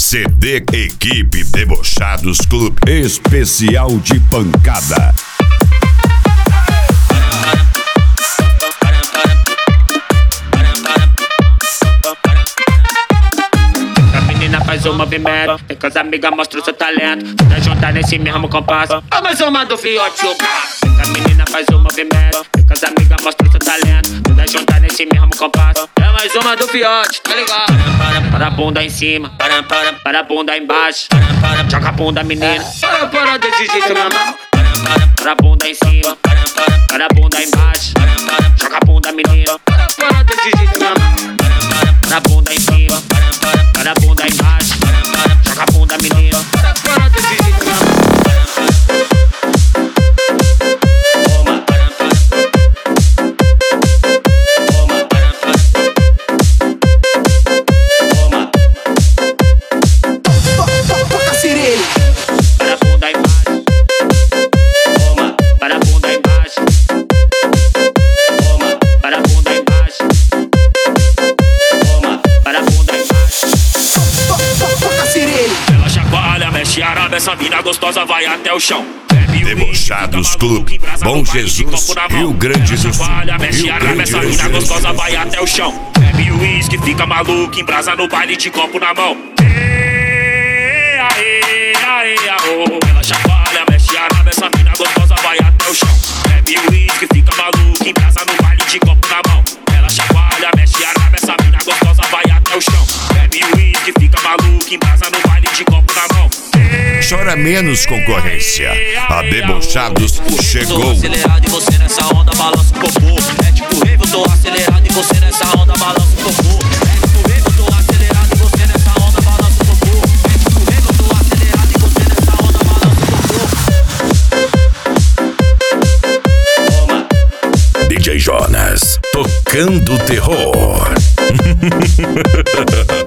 CD Equipe Debochados Clube Especial de Pancada. A menina faz o movimento, vem com as amigas, mostra o seu talento. Pra juntar nesse mesmo compasso, é mais uma do fiote. A menina faz o movimento, vem com as amigas, mostra o seu talento. Pra juntar nesse mesmo compasso, é mais uma do fiote, tá ligado? Para a bunda em cima, para a bunda embaixo. Joga a bunda, menina, para desse jeito, mamãe. Para a bunda em cima, para a bunda embaixo. Joga a bunda, menina, para desse jeito, mamãe. Para a bunda em cima, para a bunda embaixo. Joga a bunda, menina, para desse jeito, mamãe. Essa mina gostosa vai até o chão. Debochados Clube, Bom Jesus, Rio Grande do Sul. Essa mina gostosa vai até o chão. Bebe o uísque, fica maluco, embrasa no baile de copo na mão. Ela chacoalha, mexe a raba, essa mina gostosa vai até o chão. Bebe o uísque, fica maluco, embrasa no baile de copo na mão. Ela chacoalha, mexe a raba, essa mina gostosa vai até o chão. Bebe o uísque, fica maluco, embrasa no baile de copo na mão. Chora menos, concorrência. A Debochados chegou. Tô acelerado e você nessa onda balança o popô. É tipo rave, eu tô acelerado e você nessa onda balança o popô. É tipo rave, eu tô acelerado e você nessa onda balança o popô. É tipo rave, eu tô acelerado e você nessa onda balança o popô. DJ Jonas, tocando terror.